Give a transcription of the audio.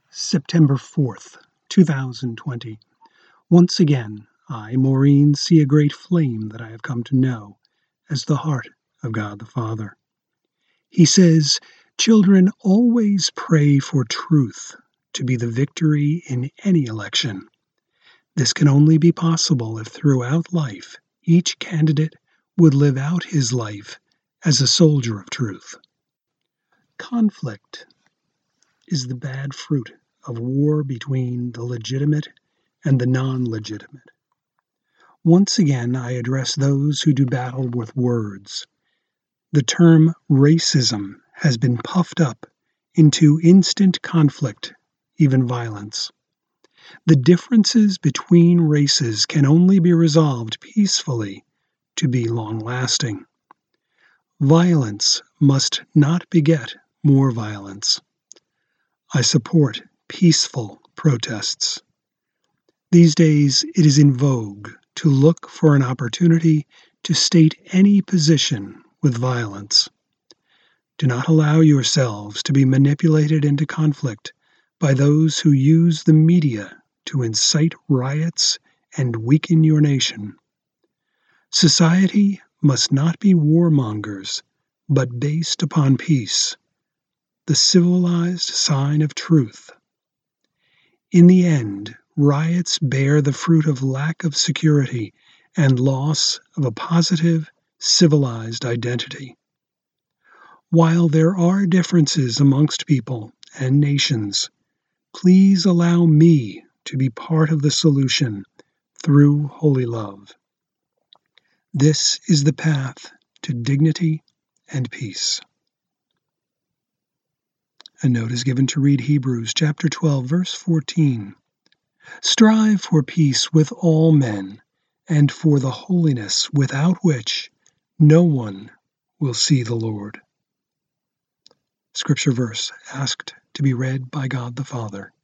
September 4th, 2020. Once again, I, Maureen, see a great flame that I have come to know as the heart of God the Father. He says, "Children, always pray for truth to be the victory in any election. This can only be possible if throughout life each candidate would live out his life as a soldier of truth." Conflict is the bad fruit of war between the legitimate and the non-legitimate. Once again, I address those who do battle with words. The term racism has been puffed up into instant conflict, even violence. The differences between races can only be resolved peacefully to be long-lasting. Violence must not beget more violence. I support peaceful protests. These days, it is in vogue to look for an opportunity to state any position with violence. Do not allow yourselves to be manipulated into conflict by those who use the media to incite riots and weaken your nation. Society must not be warmongers, but based upon peace, the civilized sign of truth. In the end, riots bear the fruit of lack of security and loss of a positive, civilized identity. While there are differences amongst people and nations, please allow me to be part of the solution through holy love. This is the path to dignity and peace. A note is given to read Hebrews chapter 12, verse 14. Strive for peace with all men, and for the holiness without which no one will see the Lord. Scripture verse asked to be read by God the Father.